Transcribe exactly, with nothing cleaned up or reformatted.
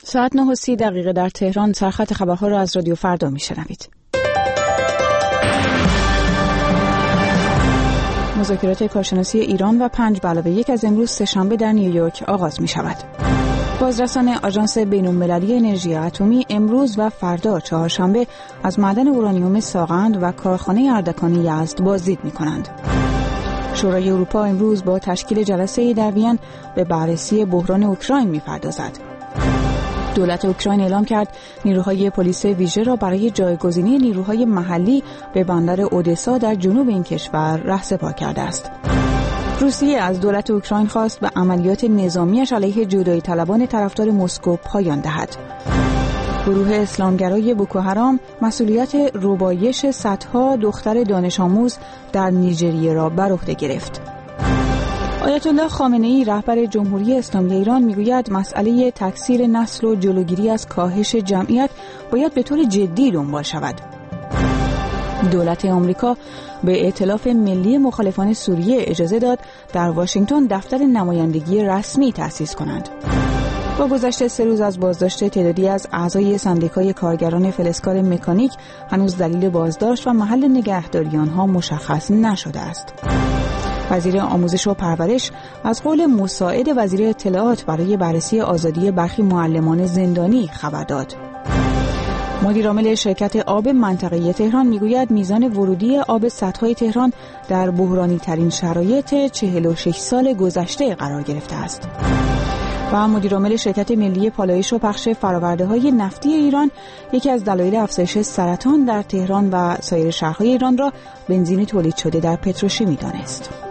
ساعت نه و سی دقیقه در تهران. سرخط خبرها را از رادیو فردا میشنوید. مذاکرات کارشناسی ایران و پنج به علاوه یک از امروز سه‌شنبه در نیویورک آغاز می شود. بازرسان آژانس بین‌المللی انرژی اتمی امروز و فردا چهارشنبه از معدن اورانیوم ساغند و کارخانه اردکان یزد بازدید می کنند. شورای اروپا امروز با تشکیل جلسه‌ای در وین به بررسی بحران اوکراین می پردازد. دولت اوکراین اعلام کرد نیروهای پلیس ویژه را برای جایگزینی نیروهای محلی به بندر اودسا در جنوب این کشور رهسپار کرده است. روسیه از دولت اوکراین خواست به عملیات نظامیش علیه جدایی طلبان طرفدار مسکو پایان دهد. گروه اسلامگرای بوکوحرام مسئولیت ربایش صدها دختر دانش آموز در نیجریه را بر عهده گرفت. آیت الله خامنه‌ای رهبر جمهوری اسلامی ایران میگوید مسئله تکثیر نسل و جلوگیری از کاهش جمعیت باید به طور جدی دنبال شود. دولت آمریکا به ائتلاف ملی مخالفان سوریه اجازه داد در واشنگتن دفتر نمایندگی رسمی تأسیس کنند. با گذشت سه روز از بازداشت تعدادی از اعضای سندیکای کارگران فلزکار مکانیک هنوز دلیل بازداشت و محل نگهداری آنها مشخص نشده است. وزیر آموزش و پرورش از قول مساعد وزیر اطلاعات برای بررسی آزادی برخی معلمان زندانی خبر داد. مدیر عامل شرکت آب منطقه‌ای تهران میگوید میزان ورودی آب سدهای تهران در بحرانی ترین شرایط چهل و شش سال گذشته قرار گرفته است. و مدیر عامل شرکت ملی پالایش و پخش فرآورده‌های نفتی ایران یکی از دلایل افزایش سرطان در تهران و سایر شهرهای ایران را بنزین تولید شده در پتروشیمی دانست.